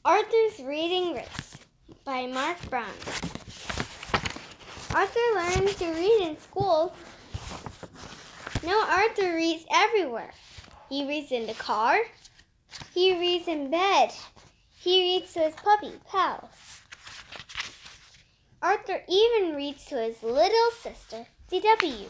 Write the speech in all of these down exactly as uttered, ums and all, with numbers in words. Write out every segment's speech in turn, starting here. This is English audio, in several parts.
Arthur's Reading Race by Mark Brown. Arthur learned to read in school. Now Arthur reads everywhere. He reads in the car. He reads in bed. He reads to his puppy pals. Arthur even reads to his little sister, D W.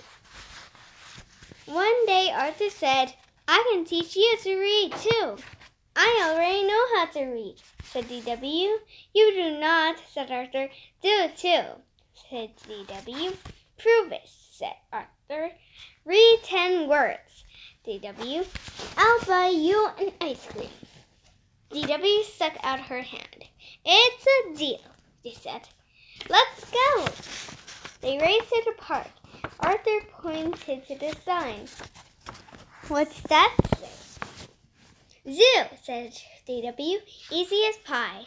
One day Arthur said, "I can teach you to read too." "I already know how to read," said D W. "You do not," said Arthur. "Do too," said D W. "Prove it," said Arthur. "Read ten words." D W. "I'll buy you an ice cream." D W stuck out her hand. "It's a deal," she said. "Let's go." They raced to the park. Arthur pointed to the sign. "What's that say?" "Zoo," said D W. "Easy as pie."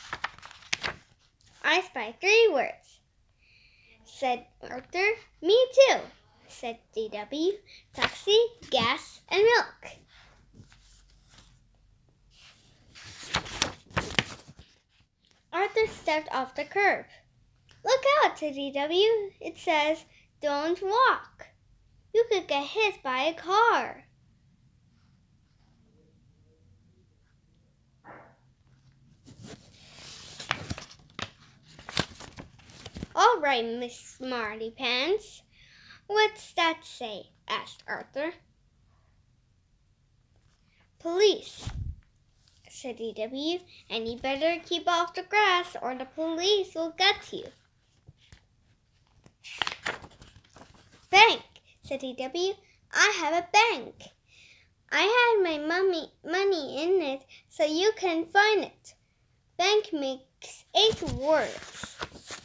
"I spy three words," said Arthur. "Me too," said D W. "Taxi, gas, and milk." Arthur stepped off the curb. "Look out," said D W. "It says, 'Don't walk.' You could get hit by a car." "All right, Miss Smarty Pants. What's that say?" asked Arthur. "Police," said D W, "and you better keep off the grass or the police will get you." "Bank," said D W. "I have a bank. I had my mummy, money in it so you can find it." "Bank makes eight words."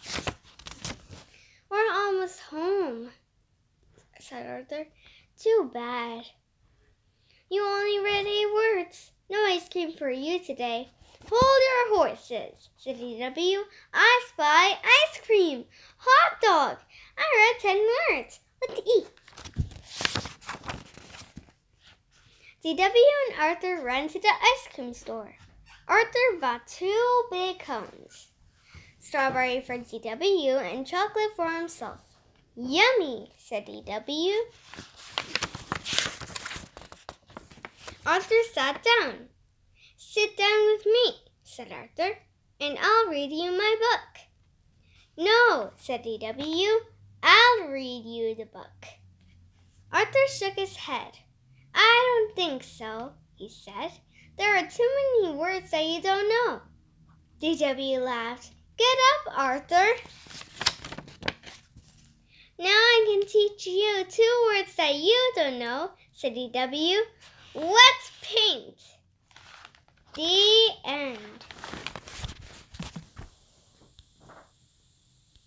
"We're almost home," said Arthur. "Too bad." "You only read eight words. No ice cream for you today." "Hold your horses," said D W. "I spy ice cream. Hot dog. I read ten words. Let's eat." D W and Arthur ran to the ice cream store. Arthur bought two big cones. Strawberry for D W and chocolate for himself. "Yummy," said D W. Arthur sat down. "Sit down with me," said Arthur, "and I'll read you my book." "No," said D W. "I'll read you the book." Arthur shook his head. "I don't think so," he said. "There are too many words that you don't know." D W laughed. "Get up, Arthur. Now I can teach you two words that you don't know," said D W. "Let's paint." The end.